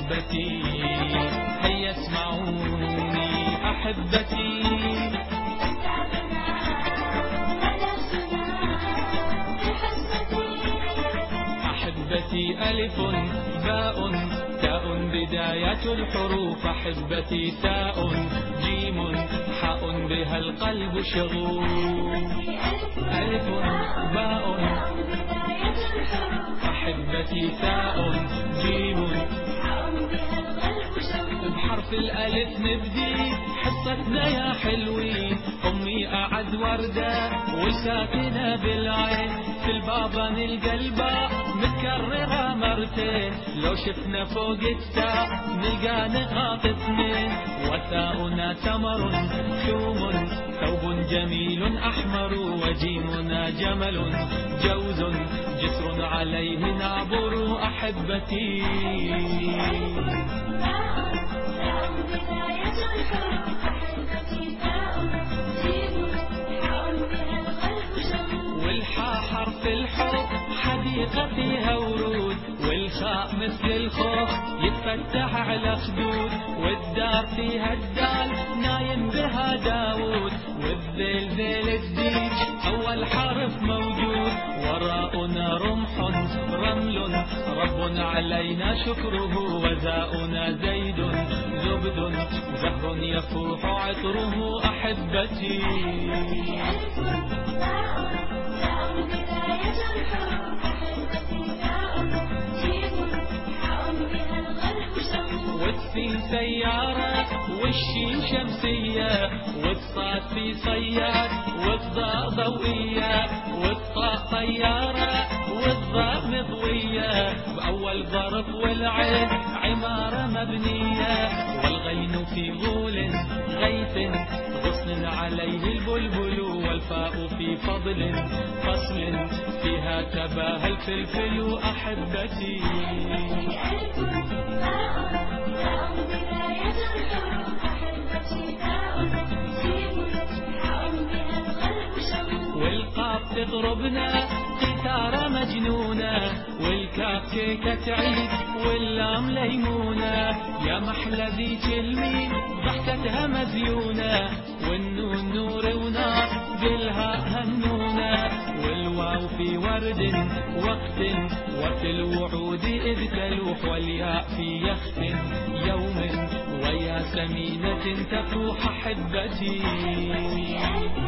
أحبتي هيا اسمعوني أحبتي. أحبتي ألف باء تاء بداية الحروف، أحبتي تاء جيم حاء بها القلب شغوف. ألف باء أحبتي تاء جيم بحرف الألف نبدي حصتنا يا حلوين. أمي أعز وردة وساكنة بالعين، في البابا نلقى الباء متكررة مرتين، لو شفنا فوق التاء نلقى نقاط اثنين. وثاؤنا تمر ثوم ثوب جميل أحمر، وجيمنا جمل جوز جسر عليه نعبر. أحبتي والحاء حرف الحب حديقة فيها ورود، والخاء مثل الخوخ يتفتح على خدود، والدار فيها الدال نايم بها داود، والذيل ذيل الديج أول حرف موجود. وراءنا رمح رمل رب علينا شكره، وزاؤنا زيد زبد زهر يفوح عطره. أحبتي والسين سيارة والشين شمسية، والصاد في صياد والضاء ضوئية، والطاء طيارة والضاء مضوية، وأول ظرف والعين عمارة مبنية، والغين في غول غيث غصن عليه البلبل، والفاء في فضل فصل فيها تباهى الفلفل. أحبتي والقاف تضربنا قيثارة مجنونة، والكاف كيكة تعيد واللام ليمونة، يا محلى ذيك الميم ضحكتها مزيونة، والنون نور ونار بالهاء هنونة، والواو في ورد وقت وفي الوعود إذ تلوح، والياء في يخت يوم ويا سمينة تفوح. أحبتي